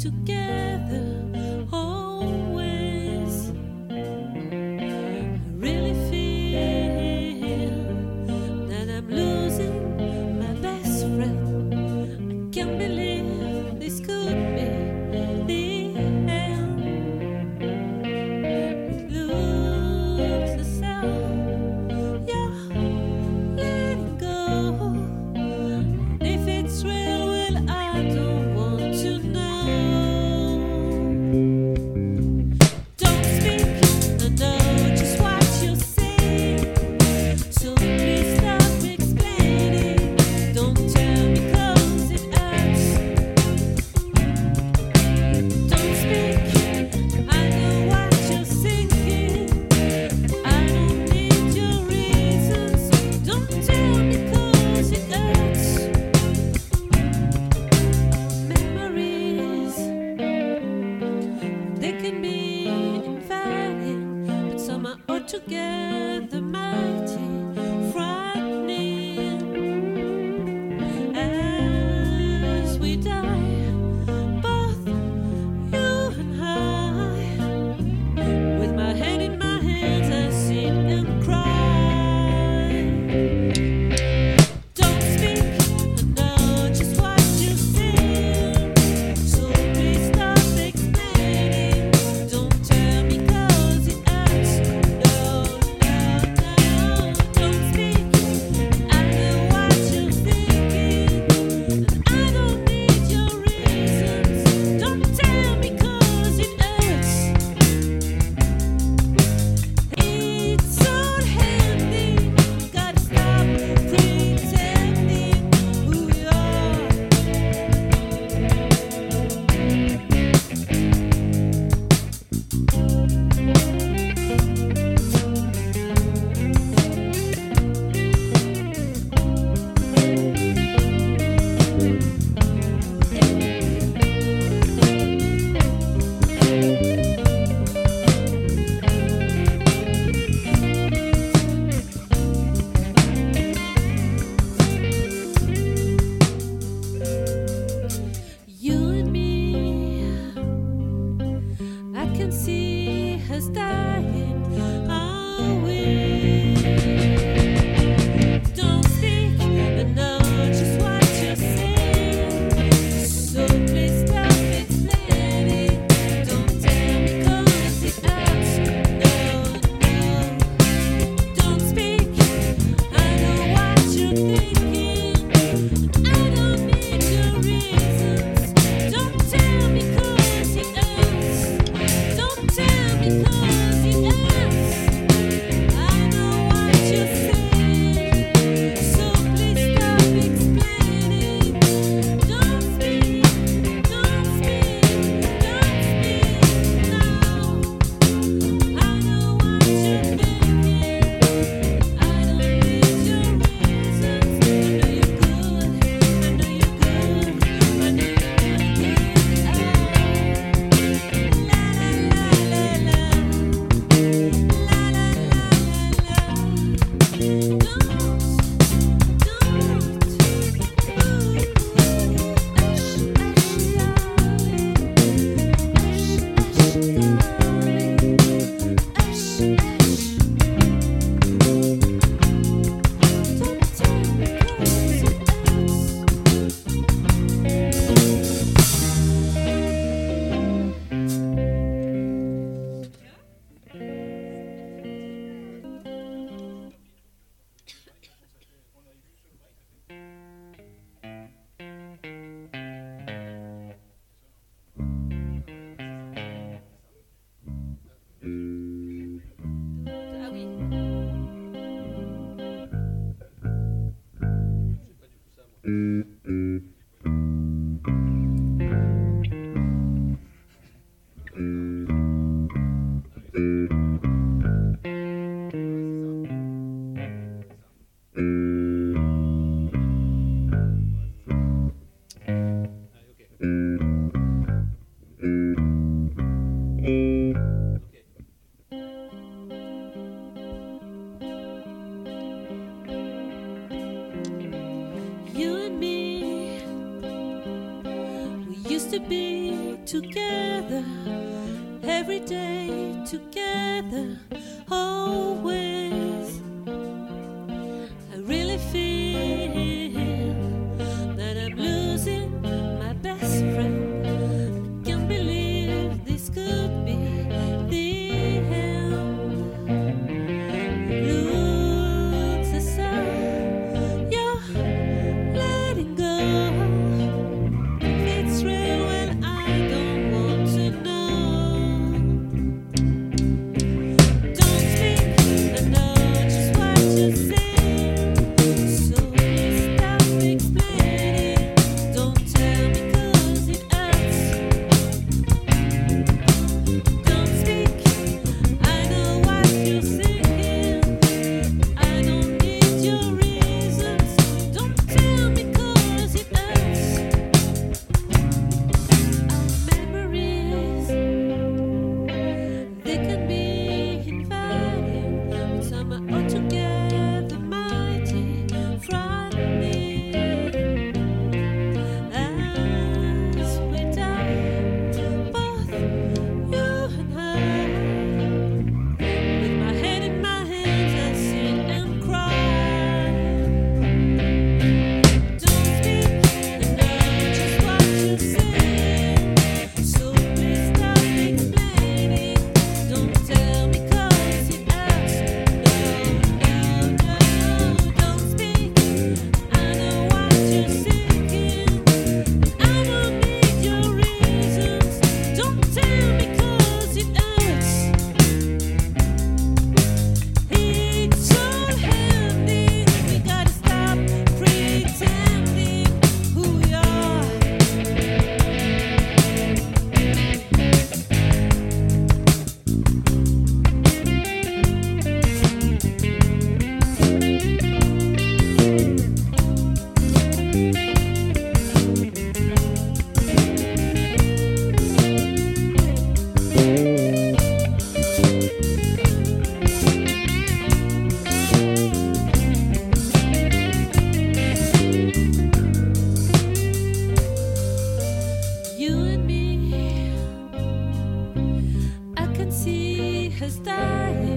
together always. I really feel that I'm losing my best friend. I can't believe this could be the end. It looks as though you're letting go. If it's real, well, I don't want to know. Don't speak, I know just what you're saying. So please stop explaining. Don't tell me 'cause it hurts. Don't speak, I know what you're thinking. I don't need your reasons. Don't tell me 'cause it hurts. Memories, they can be inviting, but some are altogether mighty, frightening. As we die, both you and I, with my head in my hands, I sit and cry. Don't speak, I know just what you're saying. So please stop explaining. Don't tell me 'cause it hurts. No, no, no. Don't speak, I know what you're thinking. And I don't need your reasons. Don't tell me 'cause it hurts. It's all handy. Gotta stop pretending who you are. You and me, I can see us dying, are we? Don't speak, I know just what you're saying. So please stop explaining. Don't tell me 'cause it hurts. No, no. Don't speak, I know what you're thinking. I don't need your reasons. Don't tell me 'cause it hurts. Don't tell me 'cause used to be together, every day together, always. I really feel that I'm losing my best friend. I can't believe this could be the end. Looks as though you're letting go. It's real when I don't want to know. Don't speak, I know just what you say. So please stop explaining. Don't tell me 'cause it hurts. Don't speak, I know what you're thinking. I don't need your reasons. Don't tell me 'cause it hurts. Our memories, they can be inviting, but some are altogether mighty frightening. As we die, both you and I, with my head in my hands, I sit and cry. Don't speak, I know just what you say. So please stop explaining. Don't tell me 'cause it hurts. No, don't speak. I know what you're thinking. I don't need your reasons. Don't tell me 'cause it hurts. It's all ending. We gotta stop pretending who we are. You and me, I can see her style.